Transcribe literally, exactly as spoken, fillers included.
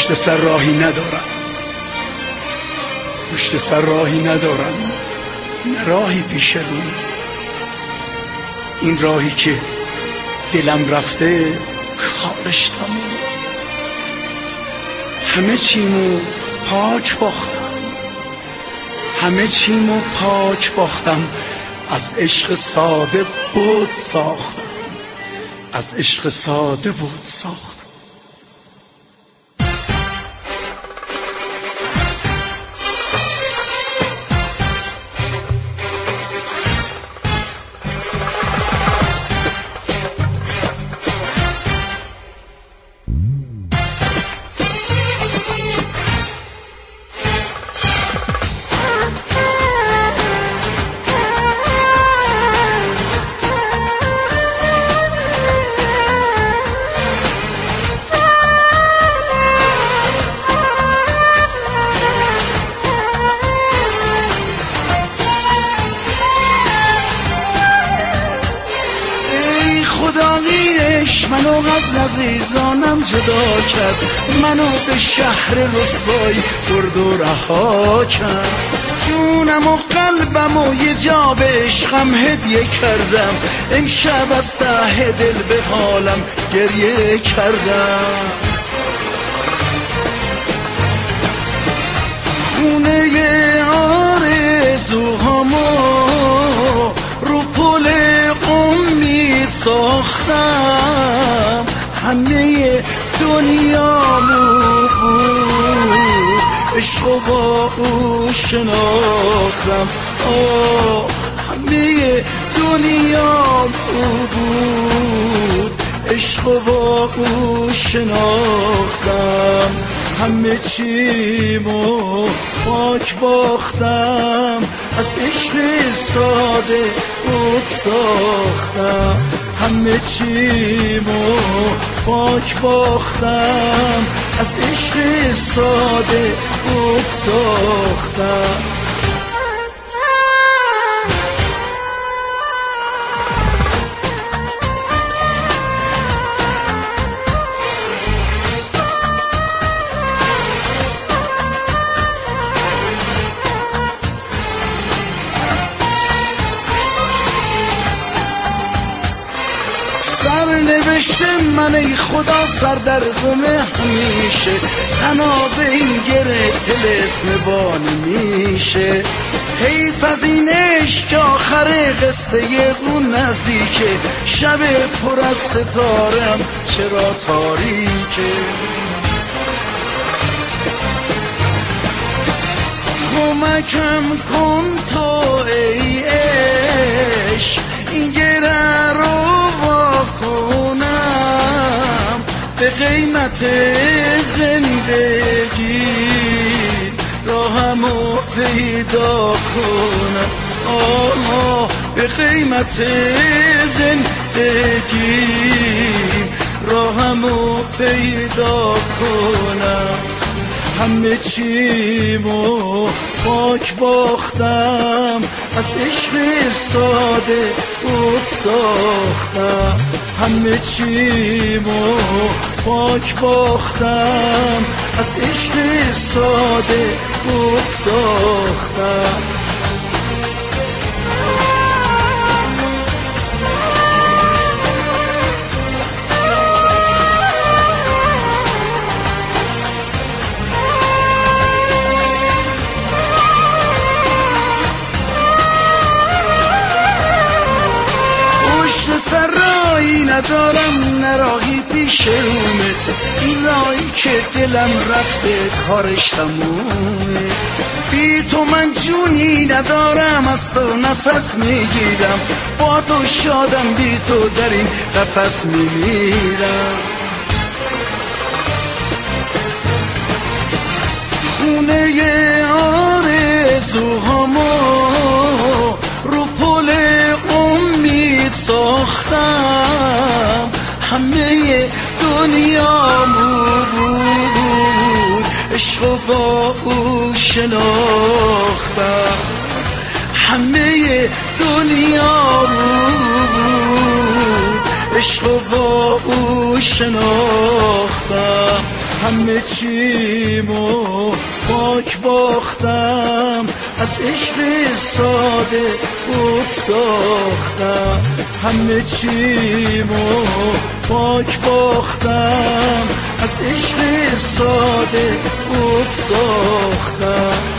پشت سر راهی ندارم، پشت سر راهی ندارم، نه راهی پیش رو. این راهی که دلم رفته کارش تموم. همه چیمو پاک باختم، همه چیمو پاک باختم، از عشق ساده بود ساختم، از عشق ساده بود ساختم. منو از عزیزانم جدا کرد، منو به شهر رسوایی برد و رها کرد. جونم و قلبم و یه جا به عشقم هدیه کردم، امشب از ته دل به حالم گریه کردم. خونه آرزوهامو رو پل امید ساختم، همه دنیامو بود عشق و با او شناختم. آه همه دنیامو بود عشق و با او شناختم. همه چیمو پاک باختم، از عشق ساده بود ساختم. همه چیمو پاک باختم، از عشق ساده بود ساختم. سرنوشته من ای خدا سردرگم همیشه، تناب این گره طلسم با نمیشه. حیف از این عشق که آخر قصه اون نزدیکه، شب پر از ستارم چرا تاریکه. کمکم کن تو ای عشق این گره رو کنم، به قیمت زندگی راهمو پیدا کنم. آه به قیمت زندگی راهمو پیدا کنم. همه چیمو پاک باختم، از عشق ساده بود ساختم. همه چیمو پاک باختم، از عشق ساده بود ساختم. سر راهی ندارم، نه راهی پیش رومه، این راهی که دلم رفته کارش تمومه. بی تو من جونی ندارم، از تو نفس میگیرم، با تو شادم، بی تو در این قفس میمیرم. خونه آرزوهامو رو پل امید ساختم، همه دنیامو بود عشق و با او شناختم. همه دنیامو بود عشق و با او شناختم. همه چیمو پاک باختم، از عشق ساده بود ساختم. همه چیمو پاک باختم، از عشق ساده بود ساختم.